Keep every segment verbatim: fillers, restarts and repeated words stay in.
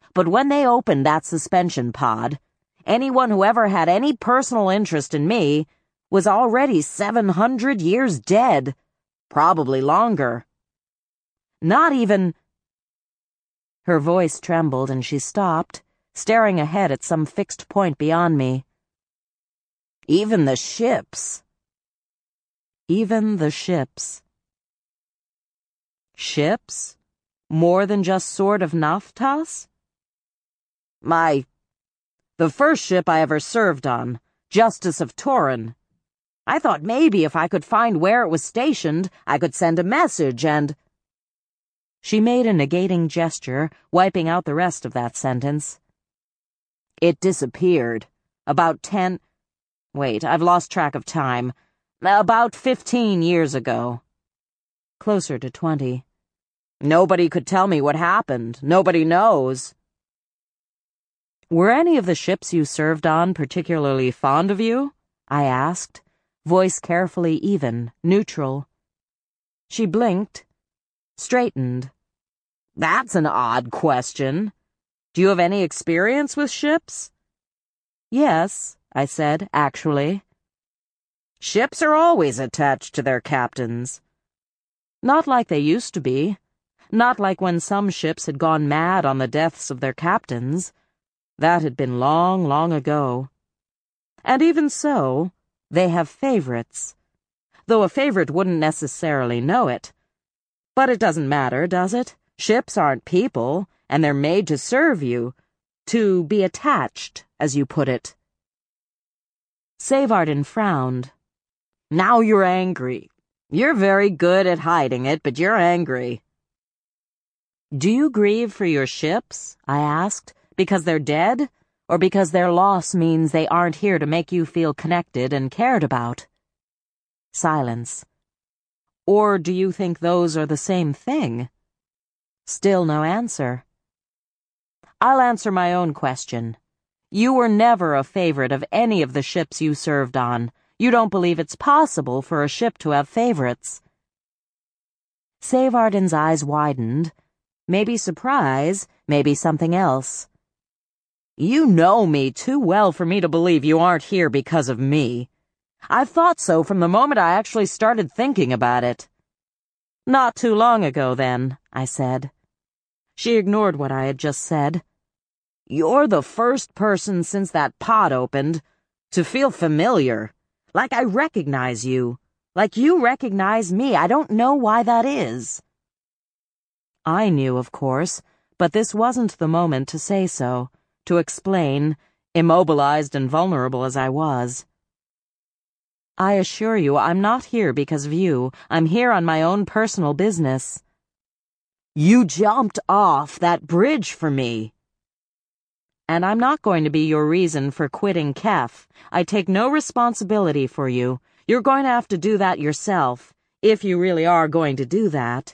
but when they opened that suspension pod, anyone who ever had any personal interest in me was already seven hundred years dead, probably longer. Not even... Her voice trembled and she stopped, staring ahead at some fixed point beyond me. Even the ships. Even the ships. Ships? More than just Sword of Naftas? My... The first ship I ever served on, Justice of Torin. I thought maybe if I could find where it was stationed, I could send a message and... She made a negating gesture, wiping out the rest of that sentence. It disappeared. About ten... Wait, I've lost track of time. About fifteen years ago. Closer to twenty. Nobody could tell me what happened. Nobody knows. Were any of the ships you served on particularly fond of you? I asked, voice carefully even, neutral. She blinked, straightened. That's an odd question. Do you have any experience with ships? Yes, I said, actually. Ships are always attached to their captains. Not like they used to be. Not like when some ships had gone mad on the deaths of their captains. That had been long, long ago. And even so, they have favorites. Though a favorite wouldn't necessarily know it. But it doesn't matter, does it? Ships aren't people, and they're made to serve you. To be attached, as you put it. Savardin frowned. Now you're angry. You're very good at hiding it, but you're angry. Do you grieve for your ships? I asked. Because they're dead? Or because their loss means they aren't here to make you feel connected and cared about? Silence. Or do you think those are the same thing? Still no answer. I'll answer my own question. You were never a favorite of any of the ships you served on. You don't believe it's possible for a ship to have favorites. Savardin's eyes widened. Maybe surprise, maybe something else. You know me too well for me to believe you aren't here because of me. I've thought so from the moment I actually started thinking about it. Not too long ago, then, I said. She ignored what I had just said. You're the first person since that pod opened to feel familiar, like I recognize you, like you recognize me. I don't know why that is. I knew, of course, but this wasn't the moment to say so. To explain, immobilized and vulnerable as I was. I assure you I'm not here because of you. I'm here on my own personal business. You jumped off that bridge for me. And I'm not going to be your reason for quitting Kef. I take no responsibility for you. You're going to have to do that yourself, if you really are going to do that.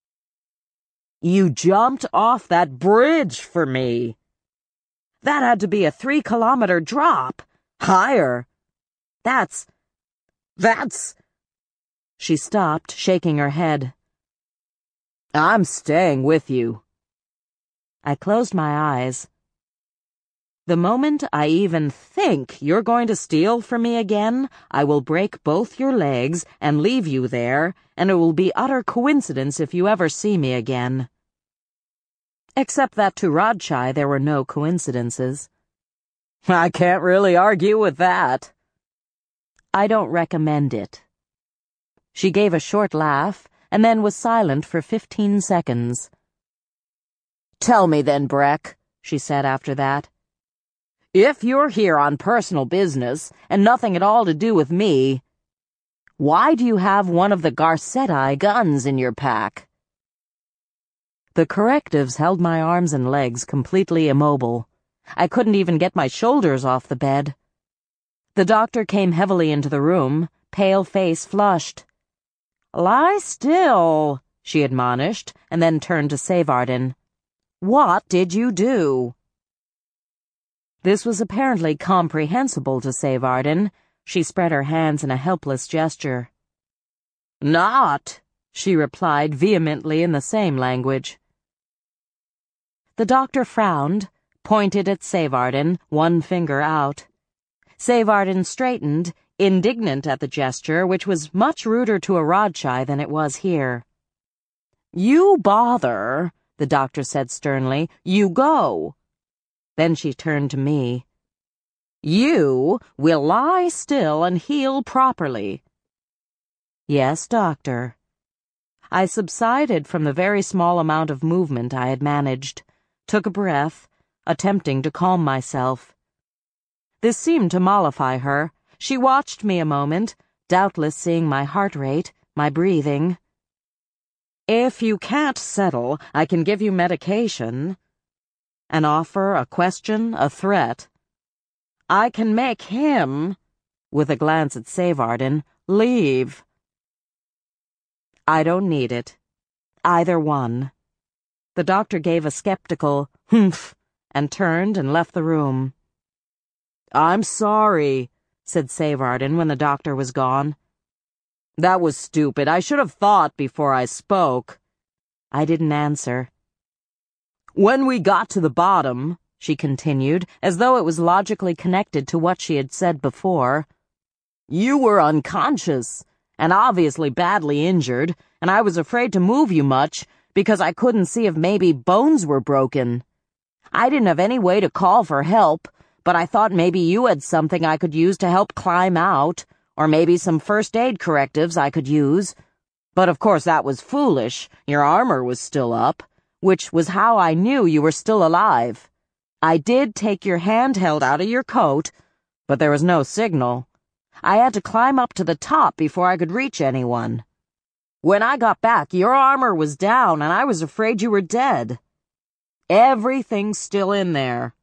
You jumped off that bridge for me. That had to be a three-kilometer drop. Higher. That's... That's... She stopped, shaking her head. I'm staying with you. I closed my eyes. The moment I even think you're going to steal from me again, I will break both your legs and leave you there, and it will be utter coincidence if you ever see me again. Except that to Radchai there were no coincidences. I can't really argue with that. I don't recommend it. She gave a short laugh, and then was silent for fifteen seconds. Tell me then, Breck, she said after that. If you're here on personal business, and nothing at all to do with me, why do you have one of the Garcetti guns in your pack? The correctives held my arms and legs completely immobile. I couldn't even get my shoulders off the bed. The doctor came heavily into the room, pale face flushed. Lie still, she admonished, and then turned to Savardin. What did you do? This was apparently comprehensible to Savardin. She spread her hands in a helpless gesture. Not, she replied vehemently in the same language. The doctor frowned, pointed at Sayvarden, one finger out. Sayvarden straightened, indignant at the gesture, which was much ruder to Arrodchai than it was here. "You bother," the doctor said sternly. "You go." Then she turned to me. "You will lie still and heal properly." "Yes, doctor." I subsided from the very small amount of movement I had managed, took a breath, attempting to calm myself. This seemed to mollify her. She watched me a moment, doubtless seeing my heart rate, my breathing. "If you can't settle, I can give you medication." An offer, a question, a threat. "I can make him," with a glance at Sayvarden, "leave." "I don't need it. Either one." The doctor gave a skeptical humph and turned and left the room. "I'm sorry," said Sayvarden when the doctor was gone. "That was stupid. I should have thought before I spoke." I didn't answer. "When we got to the bottom," she continued, as though it was logically connected to what she had said before, "you were unconscious, and obviously badly injured, and I was afraid to move you much because I couldn't see if maybe bones were broken. I didn't have any way to call for help, but I thought maybe you had something I could use to help climb out, or maybe some first aid correctives I could use. But of course that was foolish. Your armor was still up, which was how I knew you were still alive. I did take your hand held out of your coat, but there was no signal. I had to climb up to the top before I could reach anyone. When I got back, your armor was down, and I was afraid you were dead. Everything's still in there."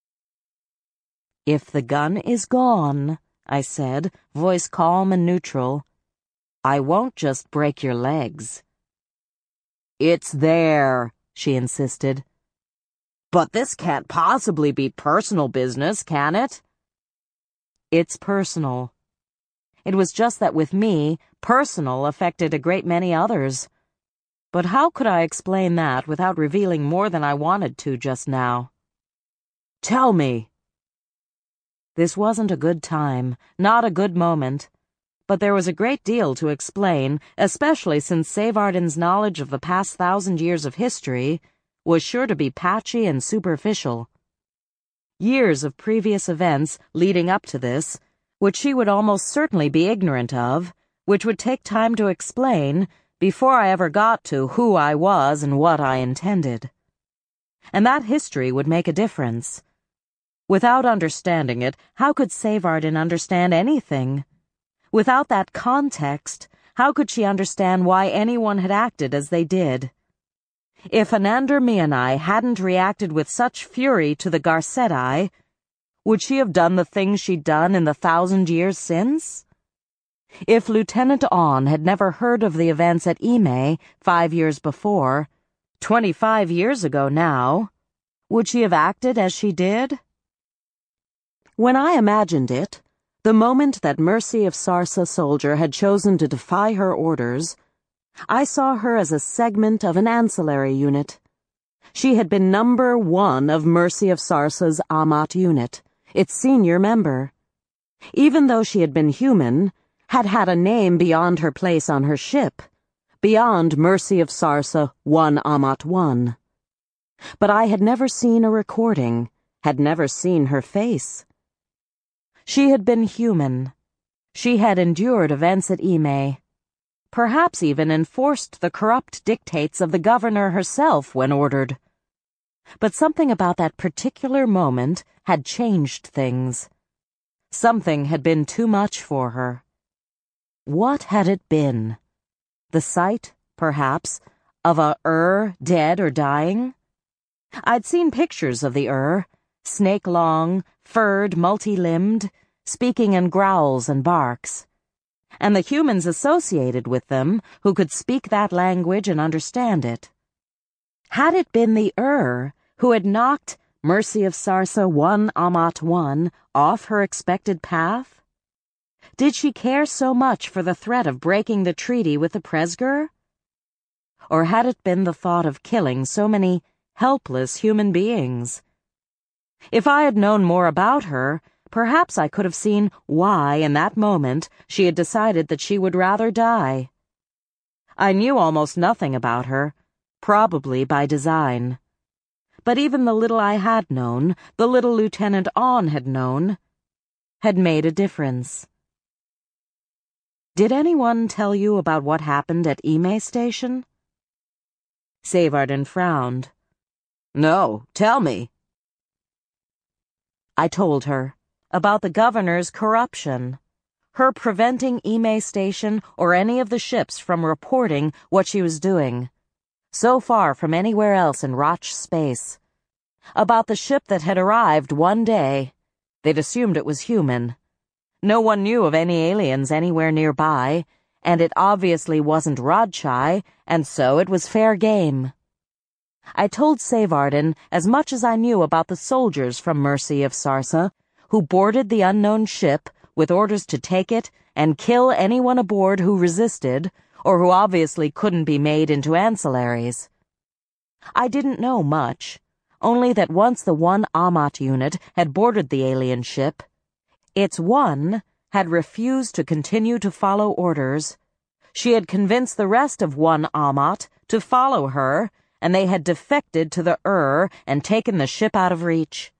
"If the gun is gone," I said, voice calm and neutral, "I won't just break your legs." "It's there," she insisted. "But this can't possibly be personal business, can it?" "It's personal." It was just that with me, personal affected a great many others. But how could I explain that without revealing more than I wanted to just now? "Tell me." This wasn't a good time, not a good moment. But there was a great deal to explain, especially since Sayvarden's knowledge of the past thousand years of history was sure to be patchy and superficial. Years of previous events leading up to this, which she would almost certainly be ignorant of, which would take time to explain before I ever got to who I was and what I intended. And that history would make a difference. Without understanding it, how could Sayvarden understand anything? Without that context, how could she understand why anyone had acted as they did? If Anander Mianai hadn't reacted with such fury to the Garceti, would she have done the things she'd done in the thousand years since? If Lieutenant Awn had never heard of the events at Ime five years before, twenty-five years ago now, would she have acted as she did? When I imagined it, the moment that Mercy of Sarsa soldier had chosen to defy her orders, I saw her as a segment of an ancillary unit. She had been number one of Mercy of Sarsa's Amat unit, its senior member. Even though she had been human, had had a name beyond her place on her ship, beyond Mercy of Sarsa one Amat one. But I had never seen a recording, had never seen her face. She had been human. She had endured events at Ime, perhaps even enforced the corrupt dictates of the governor herself when ordered. But something about that particular moment had changed things. Something had been too much for her. What had it been? The sight, perhaps, of a Ur dead or dying? I'd seen pictures of the Ur, snake-long, furred, multi-limbed, speaking in growls and barks. And the humans associated with them who could speak that language and understand it. Had it been the Ur who had knocked Mercy of Sarsa one Amat one off her expected path? Did she care so much for the threat of breaking the treaty with the Presger? Or had it been the thought of killing so many helpless human beings. If I had known more about her, perhaps I could have seen why, in that moment, she had decided that she would rather die. I knew almost nothing about her, probably by design. But even the little I had known, the little Lieutenant Awn had known, had made a difference. Did anyone tell you about what happened at Ime Station? Savardin frowned. No, tell me. I told her about the governor's corruption, her preventing Ime Station or any of the ships from reporting what she was doing, so far from anywhere else in Roch space. About the ship that had arrived one day. They'd assumed it was human. No one knew of any aliens anywhere nearby, and it obviously wasn't Rodchai, and so it was fair game. I told Savardin as much as I knew about the soldiers from Mercy of Sarsa, who boarded the unknown ship with orders to take it and kill anyone aboard who resisted, or who obviously couldn't be made into ancillaries. I didn't know much, only that once the one Amat unit had boarded the alien ship, its one had refused to continue to follow orders. She had convinced the rest of one Amat to follow her, and they had defected to the Ur and taken the ship out of reach.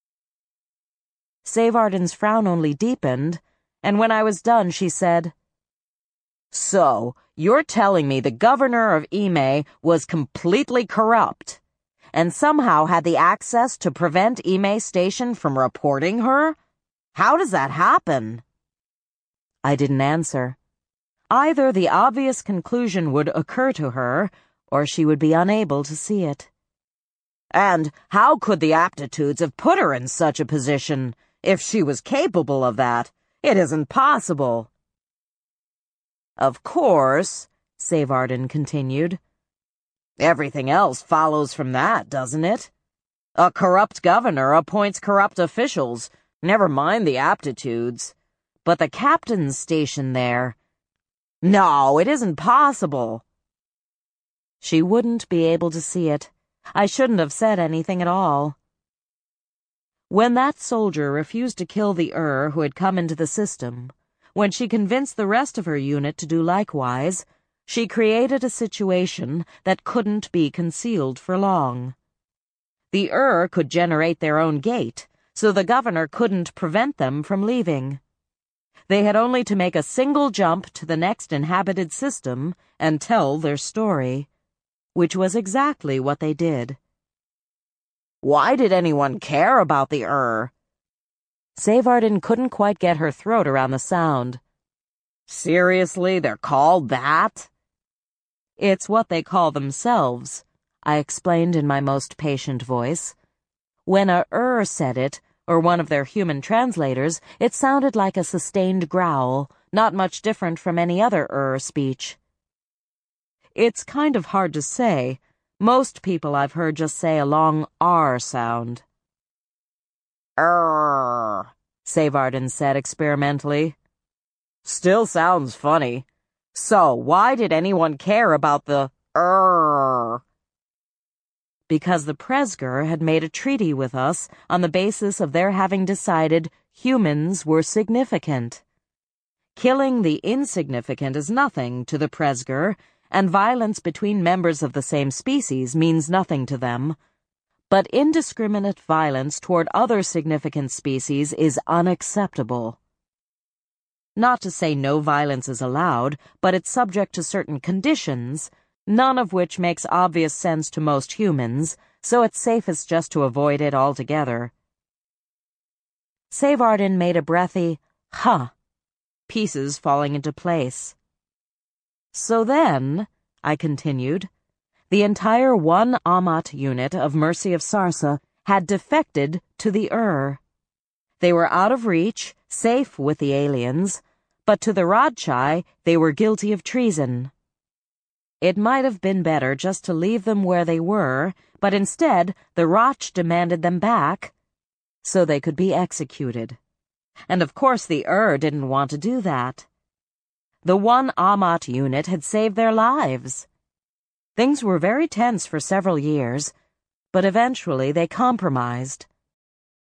Savardin's frown only deepened, and when I was done she said, So, you're telling me the governor of Ime was completely corrupt, and somehow had the access to prevent Ime Station from reporting her? How does that happen? I didn't answer. Either the obvious conclusion would occur to her, or she would be unable to see it. And how could the aptitudes have put her in such a position, if she was capable of that? It isn't possible. Of course, Savardin continued. Everything else follows from that, doesn't it? A corrupt governor appoints corrupt officials, never mind the aptitudes. But the captain's station there... No, it isn't possible. She wouldn't be able to see it. I shouldn't have said anything at all. When that soldier refused to kill the Ur who had come into the system, when she convinced the rest of her unit to do likewise, she created a situation that couldn't be concealed for long. The Ur could generate their own gate, so the governor couldn't prevent them from leaving. They had only to make a single jump to the next inhabited system and tell their story, which was exactly what they did. Why did anyone care about the Ur? Savardin couldn't quite get her throat around the sound. Seriously, they're called that? It's what they call themselves, I explained in my most patient voice. When a Ur said it, or one of their human translators, it sounded like a sustained growl, not much different from any other Ur speech. It's kind of hard to say. Most people I've heard just say a long R sound. Ur, Savardin said experimentally. Still sounds funny. So, why did anyone care about the Ur? Because the Presger had made a treaty with us on the basis of their having decided humans were significant. Killing the insignificant is nothing to the Presger, and violence between members of the same species means nothing to them. But indiscriminate violence toward other significant species is unacceptable. Not to say no violence is allowed, but it's subject to certain conditions, none of which makes obvious sense to most humans, so it's safest just to avoid it altogether. Savardin made a breathy, huh, pieces falling into place. So then, I continued, the entire one Amat unit of Mercy of Sarsa had defected to the Ur. They were out of reach, safe with the aliens, but to the Rodchai they were guilty of treason. It might have been better just to leave them where they were, but instead the Roch demanded them back, so they could be executed. And of course the Ur didn't want to do that. The one Amat unit had saved their lives. Things were very tense for several years, but eventually they compromised.